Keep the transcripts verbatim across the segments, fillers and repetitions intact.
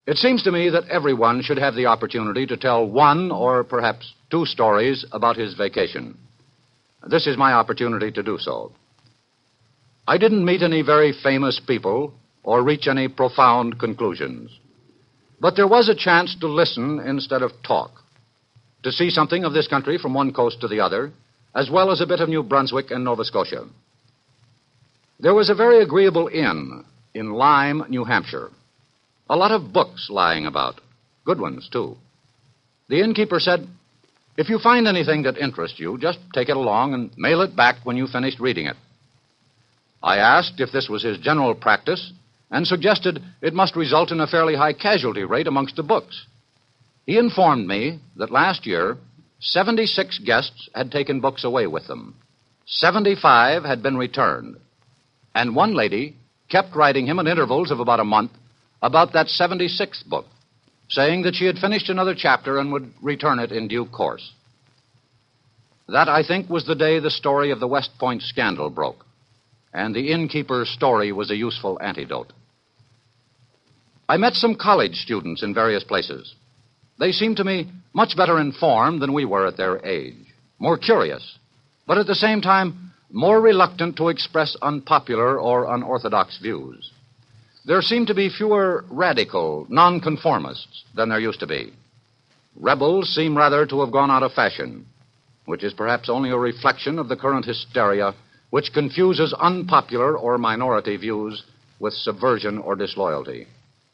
It seems to me that everyone should have the opportunity to tell one or perhaps two stories about his vacation. This is my opportunity to do so. I didn't meet any very famous people or reach any profound conclusions. But there was a chance to listen instead of talk, to see something of this country from one coast to the other, as well as a bit of New Brunswick and Nova Scotia. There was a very agreeable inn in Lyme, New Hampshire. A lot of books lying about, good ones, too. The innkeeper said, "If you find anything that interests you, just take it along and mail it back when you've finished reading it." I asked if this was his general practice and suggested it must result in a fairly high casualty rate amongst the books. He informed me that last year, seventy-six guests had taken books away with them. seventy-five had been returned. And one lady kept writing him at intervals of about a month about that seventy-sixth book, saying that she had finished another chapter and would return it in due course. That, I think, was the day the story of the West Point scandal broke, and the innkeeper's story was a useful antidote. I met some college students in various places. They seemed to me much better informed than we were at their age, more curious, but at the same time more reluctant to express unpopular or unorthodox views. There seemed to be fewer radical nonconformists than there used to be. Rebels seem rather to have gone out of fashion, which is perhaps only a reflection of the current hysteria which confuses unpopular or minority views with subversion or disloyalty.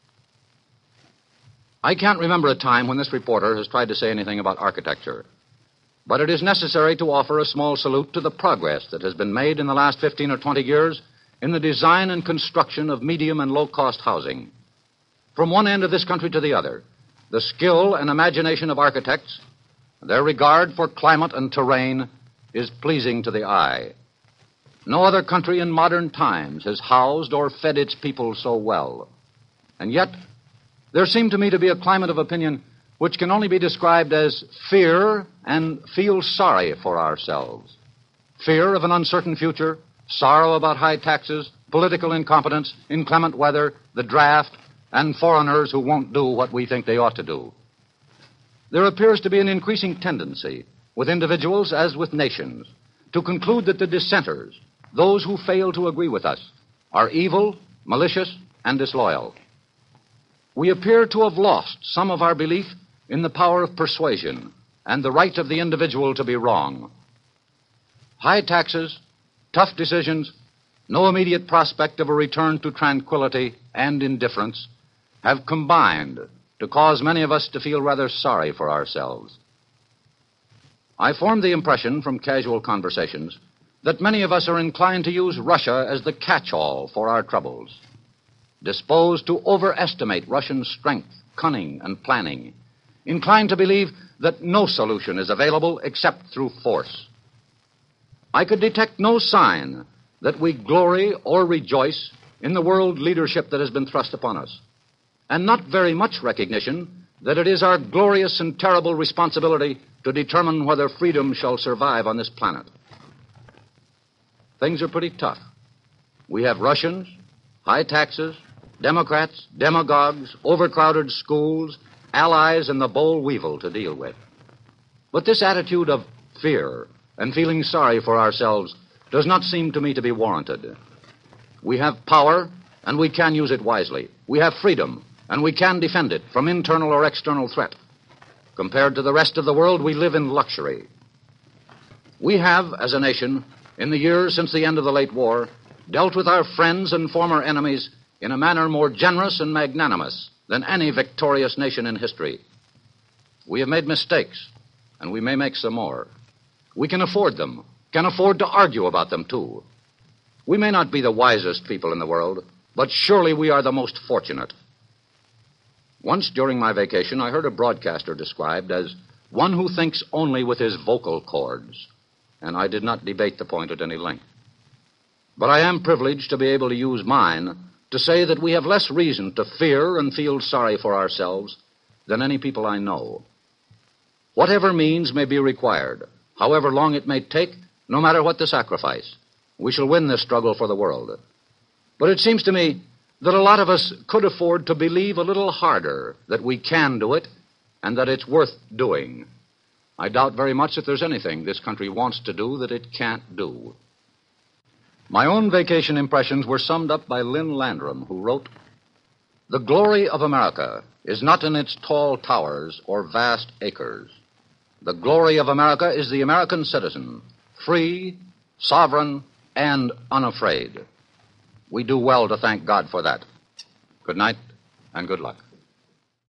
I can't remember a time when this reporter has tried to say anything about architecture, but it is necessary to offer a small salute to the progress that has been made in the last fifteen or twenty years in the design and construction of medium and low-cost housing. From one end of this country to the other, the skill and imagination of architects, their regard for climate and terrain, is pleasing to the eye. No other country in modern times has housed or fed its people so well. And yet, there seemed to me to be a climate of opinion which can only be described as fear and feel sorry for ourselves. Fear of an uncertain future, sorrow about high taxes, political incompetence, inclement weather, the draft, and foreigners who won't do what we think they ought to do. There appears to be an increasing tendency, with individuals as with nations, to conclude that the dissenters, those who fail to agree with us, are evil, malicious, and disloyal. We appear to have lost some of our belief in the power of persuasion and the right of the individual to be wrong. High taxes, tough decisions, no immediate prospect of a return to tranquility and indifference have combined to cause many of us to feel rather sorry for ourselves. I formed the impression from casual conversations that many of us are inclined to use Russia as the catch-all for our troubles, disposed to overestimate Russian strength, cunning, and planning, inclined to believe that no solution is available except through force. I could detect no sign that we glory or rejoice in the world leadership that has been thrust upon us, and not very much recognition that it is our glorious and terrible responsibility to determine whether freedom shall survive on this planet. Things are pretty tough. We have Russians, high taxes, Democrats, demagogues, overcrowded schools, allies, and the boll weevil to deal with. But this attitude of fear and feeling sorry for ourselves does not seem to me to be warranted. We have power, and we can use it wisely. We have freedom, and we can defend it from internal or external threat. Compared to the rest of the world, we live in luxury. We have, as a nation, in the years since the end of the late war, dealt with our friends and former enemies in a manner more generous and magnanimous than any victorious nation in history. We have made mistakes, and we may make some more. We can afford them, can afford to argue about them, too. We may not be the wisest people in the world, but surely we are the most fortunate. Once during my vacation, I heard a broadcaster described as one who thinks only with his vocal cords, and I did not debate the point at any length. But I am privileged to be able to use mine to say that we have less reason to fear and feel sorry for ourselves than any people I know. Whatever means may be required, however long it may take, no matter what the sacrifice, we shall win this struggle for the world. But it seems to me that a lot of us could afford to believe a little harder that we can do it and that it's worth doing. I doubt very much that there's anything this country wants to do that it can't do. My own vacation impressions were summed up by Lynn Landrum, who wrote, "The glory of America is not in its tall towers or vast acres. The glory of America is the American citizen, free, sovereign, and unafraid. We do well to thank God for that. Good night, and good luck."